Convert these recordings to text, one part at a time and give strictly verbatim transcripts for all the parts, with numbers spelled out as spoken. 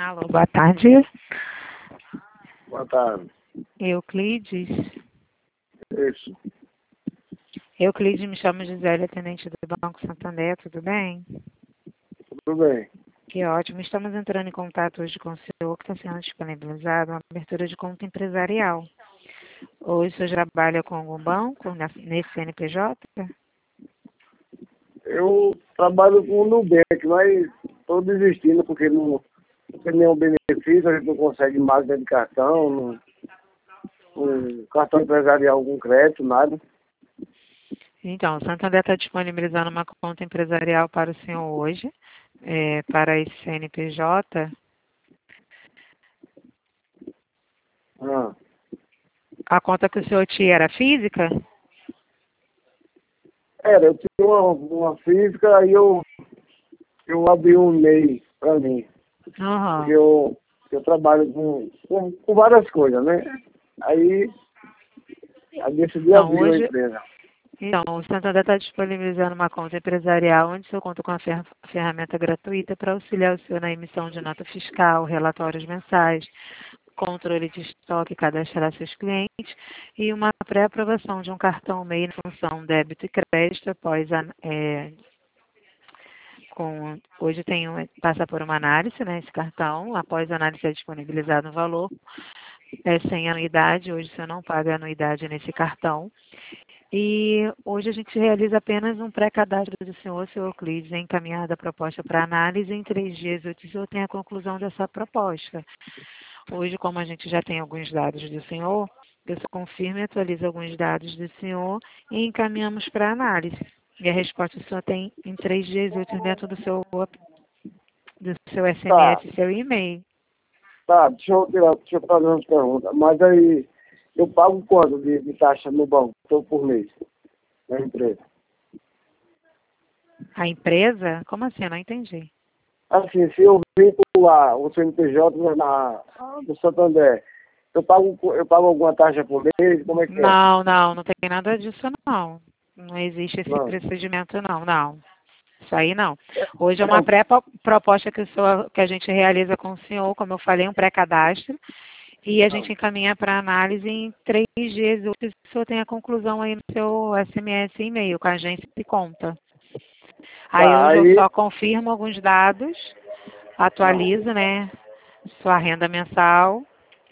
Alô, boa tarde. Boa tarde. Euclides. Isso. Euclides, me chamo Gisele, atendente do Banco Santander, tudo bem? Tudo bem. Que ótimo. Estamos entrando em contato hoje com o senhor, que está sendo disponibilizado uma abertura de conta empresarial. Hoje o senhor trabalha com algum banco, na- nesse C N P J? Eu trabalho com o Nubank, mas estou desistindo porque não, não tem nenhum benefício, a gente não consegue máquina de cartão, não, um cartão empresarial com crédito, nada. Então, o Santander está disponibilizando uma conta empresarial para o senhor hoje, é, para esse C N P J. Ah, A conta que o senhor tinha era física? era, eu tinha uma, uma física, aí eu, eu abri um M E I para mim. Aham. Porque eu, eu trabalho com, com, com várias coisas, né? Aí, aí decidi Então, abrir uma hoje, empresa. então, o Santander está disponibilizando uma conta empresarial onde o senhor conta com a fer- ferramenta gratuita para auxiliar o senhor na emissão de nota fiscal, relatórios mensais, controle de estoque, cadastrar seus clientes e uma pré-aprovação de um cartão M E I na função débito e crédito após a, é, com, hoje tem um, passa por uma análise, né, esse cartão, após a análise é disponibilizado o valor, é sem anuidade, hoje o senhor não paga anuidade nesse cartão. E hoje a gente realiza apenas um pré-cadastro do senhor, senhor Euclides, encaminhada a proposta para análise. Em três dias o senhor tem a conclusão dessa proposta. Hoje, como a gente já tem alguns dados do senhor, eu só confirmo e atualizo alguns dados do senhor e encaminhamos para análise. E a resposta o senhor tem em três dias úteis dentro do seu, do seu Tá, S M S e seu e-mail. tá, deixa eu, tirar- deixa eu fazer umas perguntas. Mas aí, eu pago quanto de, de taxa no banco todo por mês, na empresa? A empresa? Como assim? Eu não entendi. Assim, se eu vincular o C N P J na, na- do Santander, eu pago, eu pago alguma taxa por mês? Como é que é? Não, não, não tem nada disso não. Não existe esse Não. procedimento não, não. Isso aí não. Hoje é uma Não, pré-proposta que, o senhor- que a gente realiza com o senhor, como eu falei, um pré-cadastro, e a não. gente encaminha para análise em três dias úteis. O senhor tem a conclusão aí no seu S M S e e-mail, com a agência de conta. Aí Tá, hoje eu aí, só confirmo alguns dados, não. atualizo, né, sua renda mensal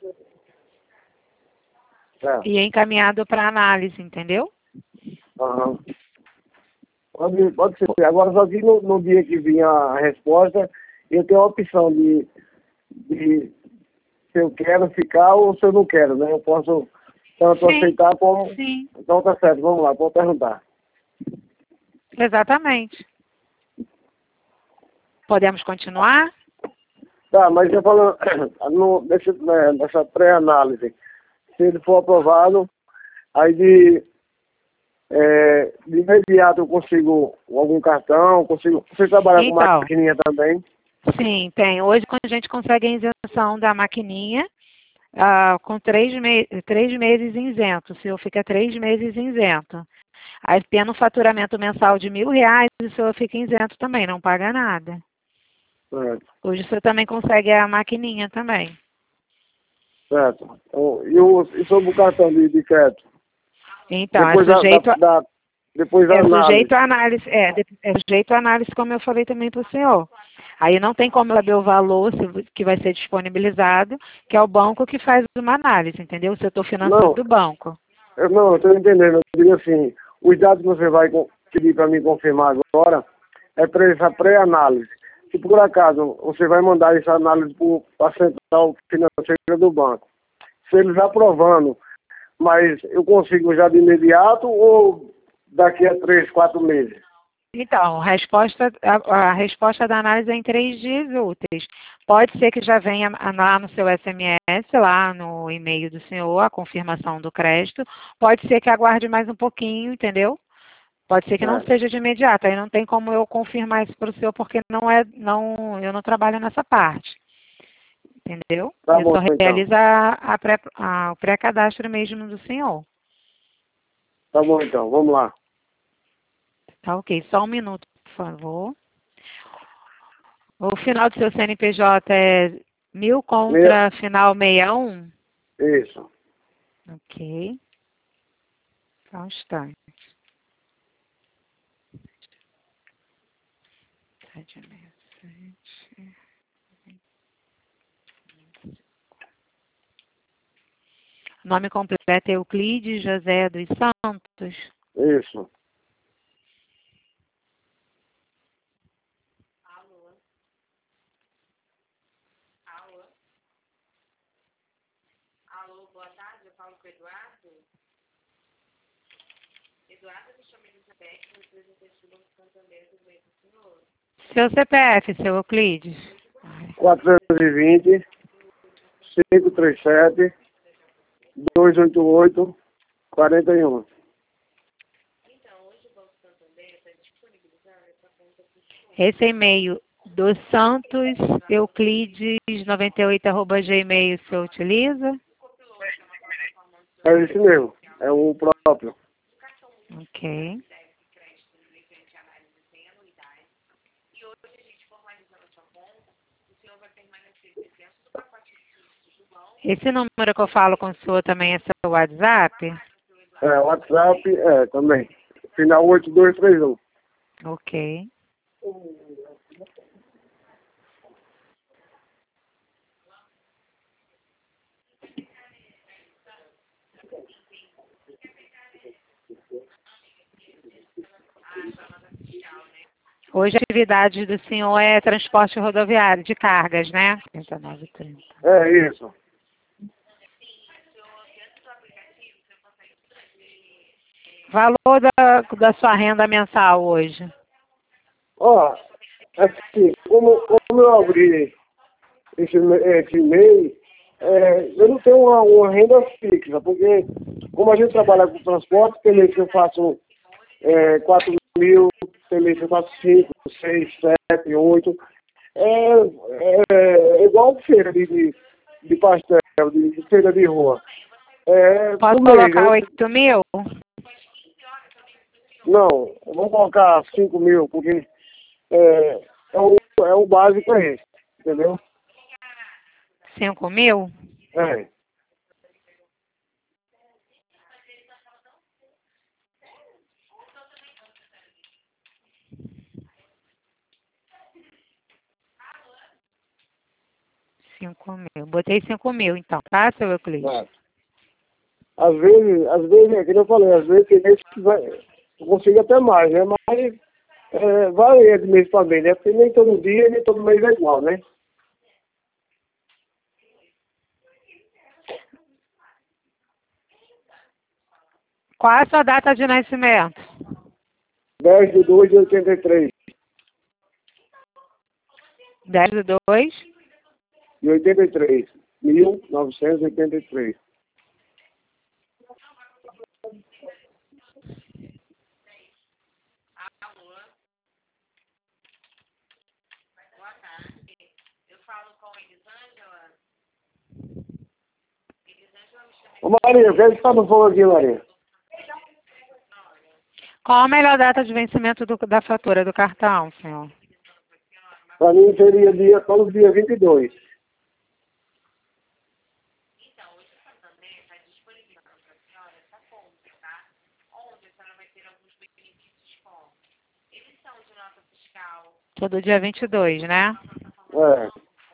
É, e é encaminhado para análise, entendeu? aham. Pode, pode ser. Agora, só que no, no dia que vinha a resposta, eu tenho a opção de, de se eu quero ficar ou se eu não quero, né? Eu posso tanto Sim, aceitar como... sim, Então tá certo, vamos lá, vou perguntar. exatamente. Podemos continuar? Tá, mas já falando, no, nesse, né, nessa pré-análise, se ele for aprovado, aí de, é, de imediato eu consigo algum cartão, consigo... Você trabalha com Então, maquininha também? sim, tem. Hoje a gente consegue a isenção da maquininha ah, com três, me três meses isento. O senhor fica três meses isento. Aí, tendo um faturamento mensal de mil reais, o senhor fica isento também, não paga nada. Certo, Hoje o senhor também consegue a maquininha também. certo. Então, E, o, e sobre o cartão de, de crédito? Então, é Depois da, da, sujeito a, da- depois da é análise. sujeito à análise, é, de- é sujeito à análise, como eu falei também para o senhor. Aí não tem como eu saber o valor se- que vai ser disponibilizado, que é o banco que faz uma análise, entendeu? O setor financeiro Não, do banco. eu, não, eu estou entendendo. Eu digo assim, os dados que você vai com- pedir para mim confirmar agora é para essa pré-análise. Se por acaso você vai mandar essa análise para a central financeira do banco, se eles aprovando, mas eu consigo já de imediato ou daqui a três, quatro meses? Então, a resposta, a, a resposta da análise é em três dias úteis. Pode ser que já venha lá no seu S M S, lá no e-mail do senhor, a confirmação do crédito. Pode ser que aguarde mais um pouquinho, entendeu? Pode ser que não É, seja de imediato. Aí não tem como eu confirmar isso para o senhor, porque não é, não, eu não trabalho nessa parte, entendeu? tá Eu bom só então. realizo a, a pré, a, o pré-cadastro mesmo do senhor. Tá bom então, vamos lá. Tá ok, só um minuto, por favor. O final do seu C N P J é Mil contra final sessenta e um? Isso. Ok. Só um instante. Sete, meia, sete. Nome completo é Euclides José dos Santos. Isso. Alô, boa tarde, eu falo com o Eduardo. Eduardo, me chama Elizabeth, representante do Banco Santander, tudo bem com o senhor? Seu C P F, seu Euclides. quatrocentos e vinte, cinco três sete, dois oito oito, quarenta e um. Esse e-mail do Santos Euclides noventa e oito arroba gmail você utiliza? É isso mesmo. É o próprio. Ok. Esse número que eu falo com o senhor também é seu WhatsApp? É, WhatsApp, é, também. Final oito dois três um. Ok. Hoje a atividade do senhor é transporte rodoviário de cargas, né? trinta e nove, trinta. É isso. Valor da, da sua renda mensal hoje? Ó, assim, como, como eu abri esse, esse e-mail, é, eu não tenho uma, uma renda fixa, porque como a gente trabalha com transporte, tem mês que eu faço é, quatro mil, tem mês que eu faço cinco, seis, sete, oito. É, é, é igual feira de, de, de pastel, de, de feira de rua. É, Posso por mês, colocar né? oito mil? Não, vamos colocar cinco mil, porque é, é, o, é o básico é esse, entendeu? Cinco mil? É. Cinco mil. Botei cinco mil, então, tá, seu Euclides? Tá. Às vezes, às vezes, é que eu falei, às vezes tem mês que vai, eu consigo até mais, né? Mas é, varia de mês para mês, né? Porque nem todo dia, nem todo mês é igual, né? Qual é a sua data de nascimento? dez de dois de oitenta e três. dez de dois. De oitenta e três. mil novecentos e oitenta e três. Ô Maria, quer que tá no fogo aqui, Maria? Qual a melhor data de vencimento do- da fatura do cartão, senhor? Para mim seria dia, todo dia vinte e dois. Todo dia vinte e dois, né? É.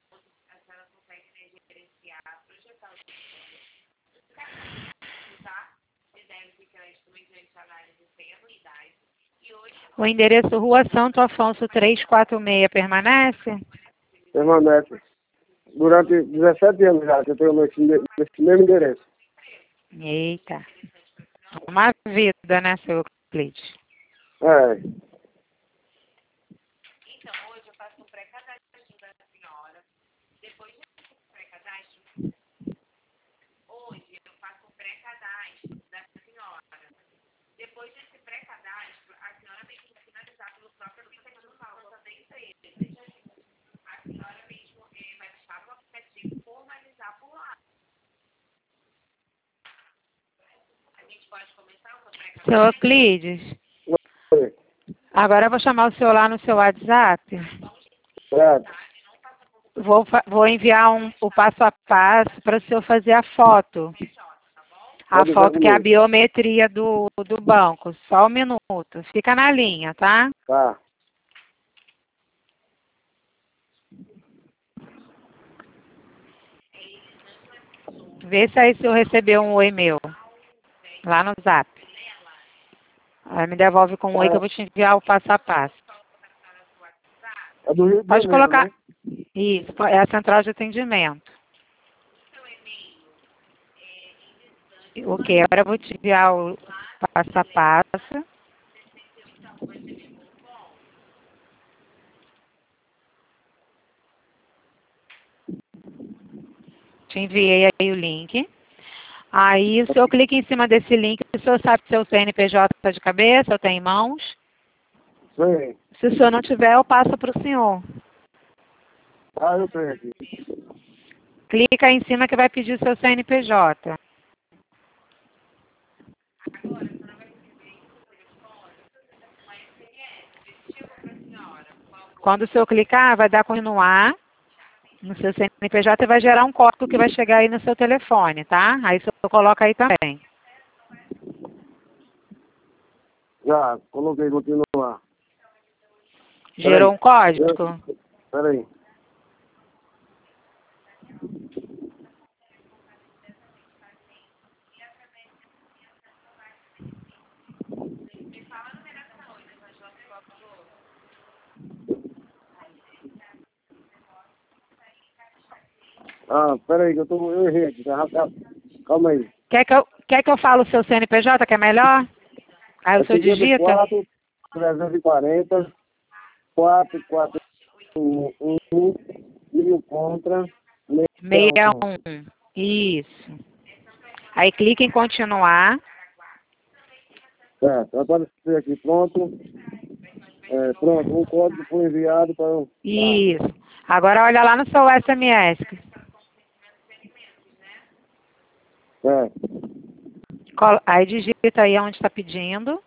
O endereço Rua Santo Afonso trezentos e quarenta e seis permanece? Permanece. Durante dezessete anos já que eu tenho nesse, nesse mesmo endereço. Eita. Uma vida, né, seu Euclides? É. Seu Euclides, É. agora eu vou chamar o senhor lá no seu WhatsApp. Certo. vou, fa- vou enviar um, o passo a passo para o senhor fazer a foto. A Pode foto que é a comigo. biometria do, do banco. Só um minuto. Fica na linha, tá? Tá. Vê se aí o senhor recebeu um oi meu. Lá no zap. Aí me devolve com um oi que eu vou te enviar o passo a passo. É do Rio de Pode Janeiro, colocar. né? Isso, é a central de atendimento. Ok, agora eu vou te enviar o passo a passo. Te enviei aí o link. Aí o senhor clica em cima desse link, o senhor sabe se o seu C N P J está de cabeça ou tem em mãos. Sei. Se o senhor não tiver, eu passo para o senhor. Ah, eu tenho aqui. Clica aí em cima que vai pedir o seu C N P J. Quando o senhor clicar, vai dar continuar no seu C N P J e vai gerar um código que vai chegar aí no seu telefone, tá? Aí o senhor coloca aí também. Já, coloquei continuar. Gerou um código? Peraí. Ah, peraí, que eu tô. Eu errei aqui. Tá, tá. Calma aí. Quer que eu, quer que eu fale o seu C N P J, que é melhor? Aí É o senhor digita? quatro, trezentos e quarenta, quatro, quatro, um, um, mil contra, seis um. Isso. Aí clica em continuar. certo, apareceu aqui, pronto. É, pronto, o código foi enviado para eu. Isso. Agora olha lá no seu S M S. É, Col- Aí digita aí onde está pedindo.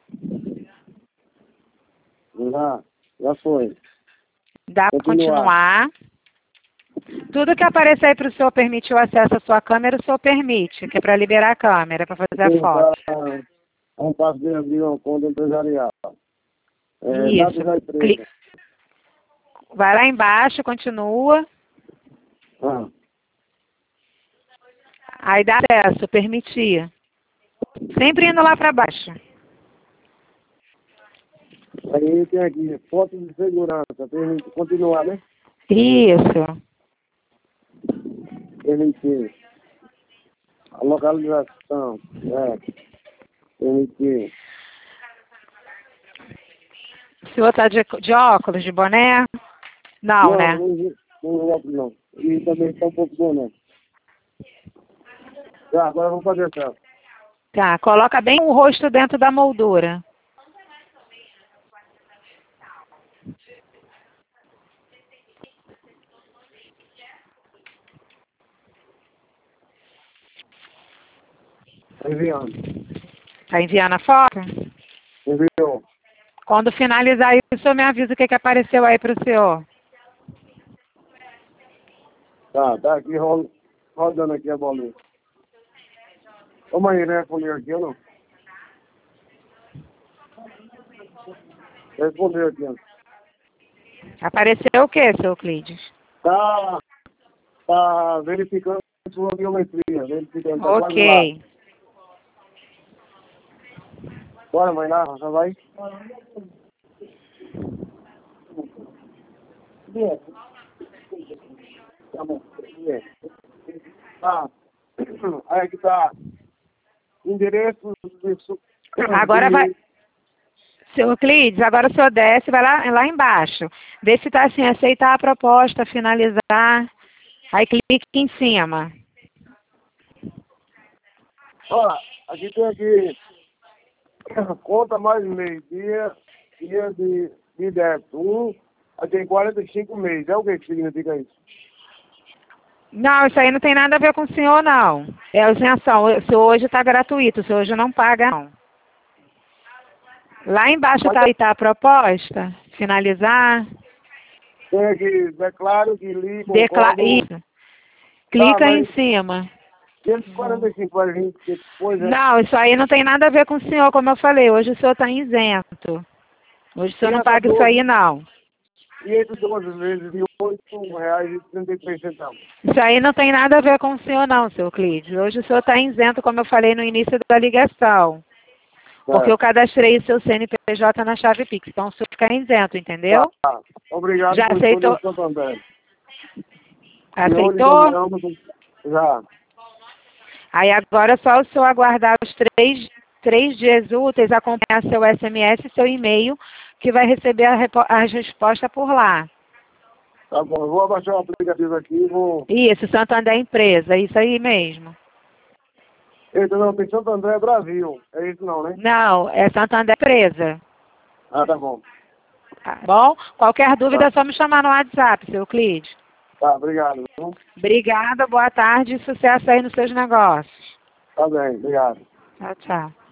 já, já foi. Dá para Continuar. continuar. Tudo que aparecer aí para o senhor permitir o acesso à sua câmera, o senhor permite, que é para liberar a câmera, para fazer a Tentar foto. um passo de abrir uma conta empresarial. É, dados Isso. da Cli- empresa. Vai lá embaixo, continua. Ah, Aí dá acesso, permitir. Sempre indo lá para baixo. aí tem aqui, foto de segurança. Permite, continuar, né? Isso. Permitir. A localização. É. Permitir. O senhor está de, de óculos, de boné? Não, Não, né? não, não, não, não. E também está um pouco bom, né? Tá, agora vamos fazer essa. Tá, coloca bem o rosto dentro da moldura. Enviando. Tá enviando a foto? Enviou. Quando finalizar isso, o senhor me avisa o que, que apareceu aí para o senhor. Tá, tá aqui ro- rodando aqui a bolinha. Ô mãe, ele respondeu aqui ou não? Respondeu aqui, ó. Apareceu o que, seu Euclides? Tá, tá verificando sua biometria, verificando, tá quase lá. Ok. Bora, mãe, lá, já vai? Tá bom. Tá. Aí aqui tá. Endereço. Isso. Agora vai... Seu Euclides, agora o senhor desce, vai lá, lá embaixo. Vê se está assim, aceitar a proposta, finalizar. Aí clique em cima. Ó, aqui tem aqui. Conta mais meio-dia, dia de, de débito. Um, aí tem quarenta e cinco meses. É o que que significa isso? Não, isso aí não tem nada a ver com o senhor, não. É isenção. O senhor hoje está gratuito, o senhor hoje não paga, não. Lá embaixo está tá a proposta, finalizar. Tem aqui, declaro que li, Decla concordo. Isso. Clica Ah, aí em mas cima. esses quarenta e cinco para a gente depois, né? Não, isso aí não tem nada a ver com o senhor, como eu falei. Hoje o senhor está isento. Hoje o senhor E não essa paga isso doze, aí, não. e esses doze vezes de oito reais e trinta e três centavos. Isso aí não tem nada a ver com o senhor, não, seu Clídio. Hoje o senhor está isento, como eu falei no início da ligação. Porque É. eu cadastrei o seu C N P J na chave Pix. Então o senhor fica isento, entendeu? Tá. Obrigado Já por escolher aceitou? o Santo André. E eu lhe Aceitou? convidamos, já. Aí agora é só o senhor aguardar os três, três dias úteis, acompanhar seu S M S e seu e-mail, que vai receber a, repo- a resposta por lá. Tá bom, eu vou abaixar o aplicativo aqui e vou... Isso, Santander Empresa, isso aí mesmo. Eita, não, tem Santo André Brasil. É isso não, né? Não, é Santander Empresa. Ah, tá bom. Tá bom? Qualquer dúvida Tá, é só me chamar no WhatsApp, seu Clídio. tá obrigado. Viu? Obrigada, boa tarde e sucesso aí nos seus negócios. Tá bem, obrigado. Tchau, tchau.